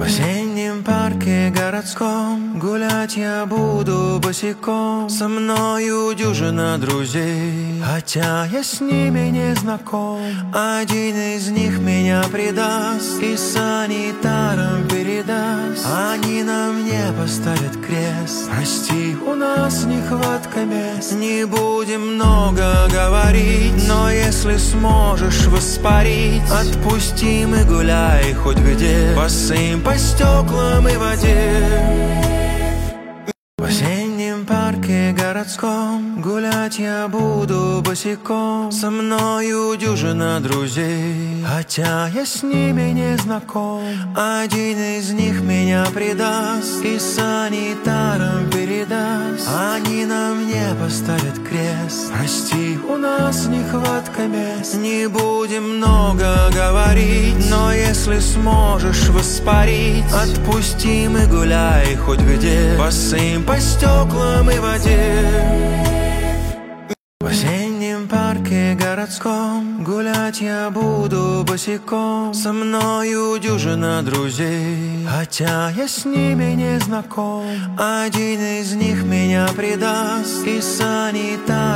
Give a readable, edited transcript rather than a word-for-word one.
осеннем парке городском гулять я буду босиком. Со мною дюжина друзей, хотя я с ними не знаком. Один из них меня предаст и санитарам передаст. Они на мне поставят крест. Прости, у нас нехватка мест. Не будем много говорить, но если сможешь воспарить, отпусти и гуляй хоть где, босым по стеклам и воде. В осеннем парке городском гулять я буду босиком. Со мною дюжина друзей, хотя я с ними не знаком. Один из них меня предаст и санитарам передаст. Они на мне поставят крест. Прости, у нас нехватка мест. Не будем много говорить, но если сможешь воспарить, отпусти и гуляй хоть где, босым по стеклам и воде. В осеннем парке городском гулять я буду босиком. Со мною дюжина друзей, хотя я с ними не знаком. Один из них меня предаст и санитар